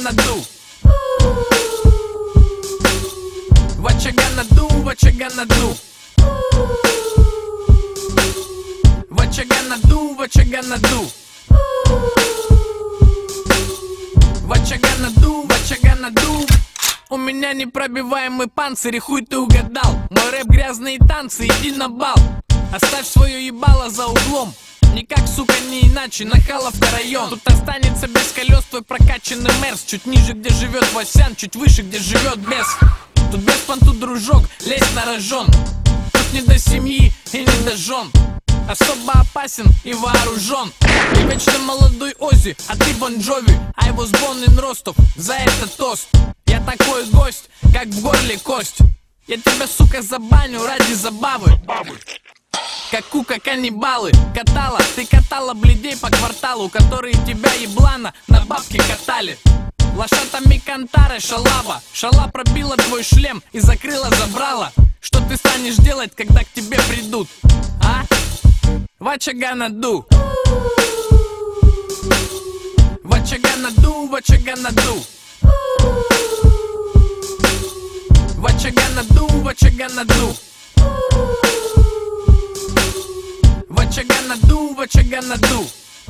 gonna do? What you gonna do? What you gonna do? What you gonna do? What you gonna do? What you gonna do? What you gonna do? У меня непробиваемый панцирь, и хуй ты угадал. Мой рэп грязные танцы, иди на бал. Оставь свое ебало за углом. Никак, сука, не иначе, Нахаловка район. Тут останется без колес твой прокачанный мерс. Чуть ниже, где живет Васян, чуть выше, где живет бес. Тут без понту, дружок, лезь на рожон. Тут не до семьи и не до жен. Особо опасен и вооружен. Я вечно молодой Оззи, а ты Бон Джови. I was born in Ростов, за это тост. Я такой гость, как в горле кость. Я тебя, сука, забаню ради забавы. Как кука каннибалы. Катала, ты катала бледей по кварталу, которые тебя еблана на бабки катали. Лошатами кантары шалава. Шала пробила твой шлем и закрыла, забрала. Что ты станешь делать, когда к тебе придут? А? What you gonna do? What you gonna do? What you gonna do? What you gonna do? What you gonna do? What you gonna do? What you gonna do?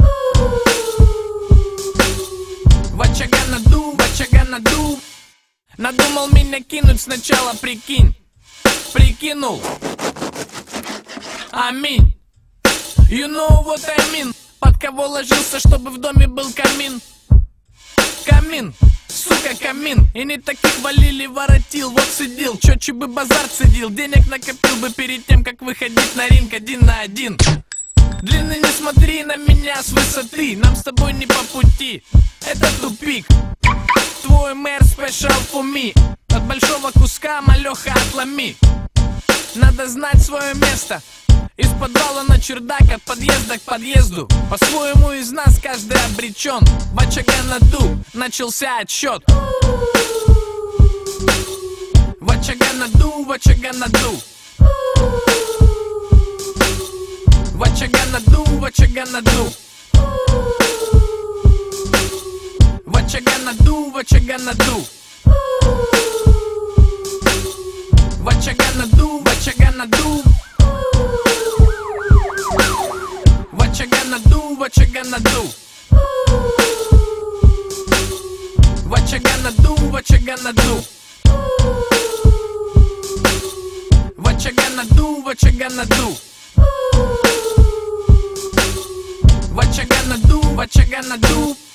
What you gonna do? What you gonna do? Надумал меня кинуть сначала, прикинь. Прикинул. Аминь. You know what I mean. Под кого ложился, чтобы в доме был камин? Камин, сука, камин. И не таких валили, воротил. Вот сидел, чётче бы базар цедил. Денег накопил бы перед тем, как выходить на ринг 1 на 1. Длинный, не смотри на меня с высоты. Нам с тобой не по пути. Это тупик. Твой мэр special for me. От большого куска, малёха, отломи. Надо знать свое место. Из подвала на чердак, от подъезда к подъезду. По-своему из нас каждый обречен. What you gonna do? Начался отсчет. What you gonna do? What you gonna do? What you gonna do? What you gonna do? What you gonna do? What you gonna do? What you gonna do? What you gonna do? What you gonna do? What you gonna do? What you gonna do? What you gonna do? What you gonna do? What you gonna do? What you gonna do? What you gonna do?